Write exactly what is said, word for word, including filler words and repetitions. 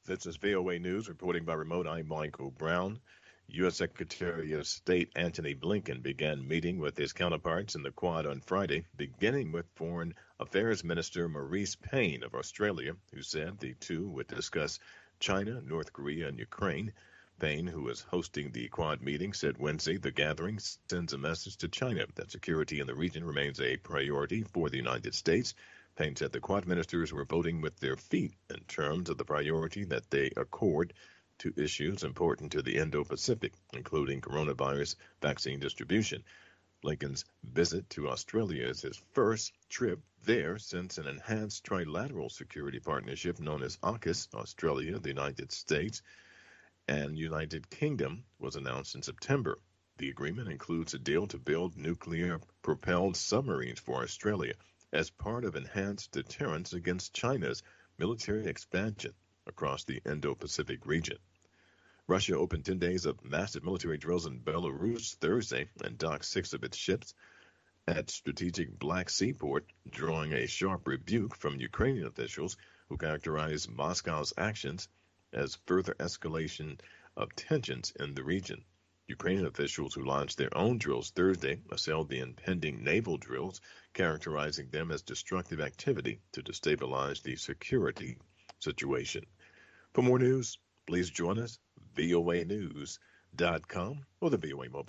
This is V O A News reporting by remote. I'm Michael Brown. U S. Secretary of State Antony Blinken began meeting with his counterparts in the Quad on Friday, beginning with Foreign Affairs Minister Maurice Payne of Australia, who said the two would discuss China, North Korea, and Ukraine. Payne, who was hosting the Quad meeting, said Wednesday the gathering sends a message to China that security in the region remains a priority for the United States. Payne said the Quad ministers were voting with their feet in terms of the priority that they accord to issues important to the Indo-Pacific, including coronavirus vaccine distribution. Blinken's visit to Australia is his first trip there since an enhanced trilateral security partnership known as AUKUS, Australia, the United States, and United Kingdom, was announced in September. The agreement includes a deal to build nuclear-propelled submarines for Australia as part of enhanced deterrence against China's military expansion across the Indo-Pacific region. Russia opened ten days of massive military drills in Belarus Thursday and docked six of its ships at strategic Black Sea port, drawing a sharp rebuke from Ukrainian officials who characterized Moscow's actions as further escalation of tensions in the region. Ukrainian officials who launched their own drills Thursday assailed the impending naval drills, characterizing them as destructive activity to destabilize the security situation. For more news, please join us, V O A news dot com or the V O A mobile